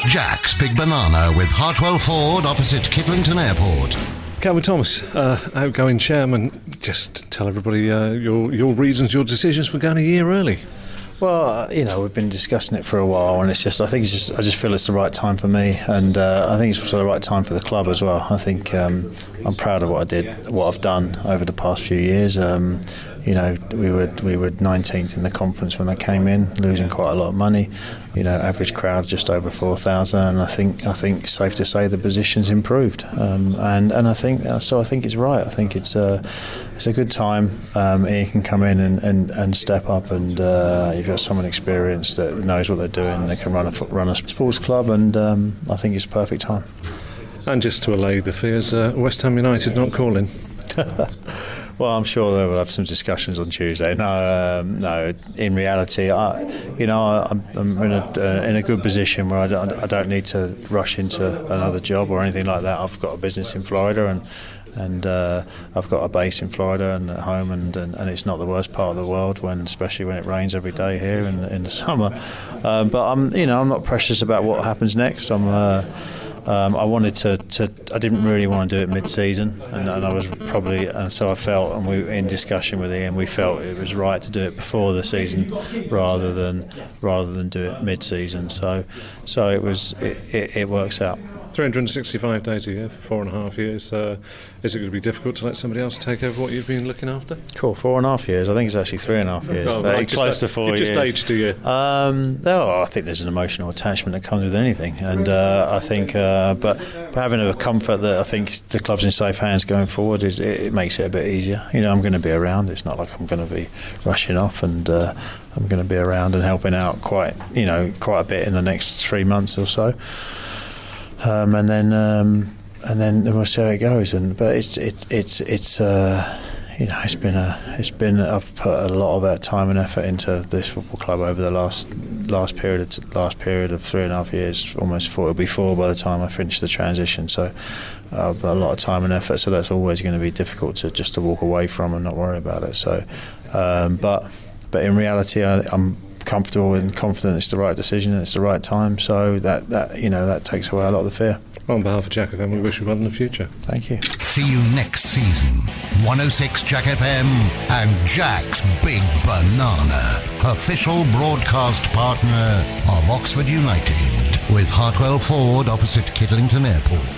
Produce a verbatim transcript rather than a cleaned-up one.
Jack's Big Banana with Hartwell Ford opposite Kittlington Airport. Calvin Thomas, uh, outgoing chairman, just tell everybody uh, your your reasons, your decisions for going a year early. Well, you know, we've been discussing it for a while, and it's just, I think it's just, I just feel it's the right time for me, and uh, I think it's also the right time for the club as well. I think um, I'm proud of what I did, what I've done over the past few years. Um, you know, we were we were nineteenth in the conference when I came in, losing quite a lot of money. You know, average crowd just over four thousand, and I think I think it's safe to say the position's improved. Um, and and I think so. I think it's right. I think it's a it's a good time. Um, you can come in and, and, and step up, and uh, you've got someone experienced that knows what they're doing. They can run a run a sports club, and um, I think it's a perfect time. And just to allay the fears, uh, West Ham United not calling. Well, I'm sure they will have some discussions on Tuesday. No, um, no. In reality, I, you know, I'm, I'm in a uh, in a good position where I don't, I don't need to rush into another job or anything like that. I've got a business in Florida, and and uh, I've got a base in Florida and at home, and, and, and it's not the worst part of the world, when especially when it rains every day here in, in the summer. Um, but I'm, you know, I'm not precious about what happens next. I'm. Uh, Um, I wanted to, to. I didn't really want to do it mid-season, and, and I was probably, and so I felt, and we in discussion with Ian, we felt it was right to do it before the season, rather than rather than do it mid-season. So, so it was. It, it, it works out. three hundred sixty-five days a year for four and a half years. Uh, is it going to be difficult to let somebody else take over what you've been looking after? Cool, four and a half years. I think it's actually three and a half years. Oh, but right, close to four you years. Just aged, do you? Um, oh, I think there's an emotional attachment that comes with anything, and uh, I think, uh, but having a comfort that I think the club's in safe hands going forward is it, it makes it a bit easier. You know, I'm going to be around. It's not like I'm going to be rushing off, and uh, I'm going to be around and helping out quite, you know, quite a bit in the next three months or so. Um, and then um, and then we'll see how it goes. And but it's it's it's it's uh, you know it's been a it's been I've put a lot of time and effort into this football club over the last last period last period of three and a half years, almost four. It'll be four by the time I finish the transition. So uh, a lot of time and effort. So that's always going to be difficult to just to walk away from and not worry about it. So, um, but but in reality, I, I'm. comfortable and confident it's the right decision and it's the right time, so that, that you know that takes away a lot of the fear. On behalf of Jack F M, we wish you well in the future. Thank you. See you next season. one oh six Jack F M and Jack's Big Banana, official broadcast partner of Oxford United, with Hartwell Ford opposite Kittlington Airport.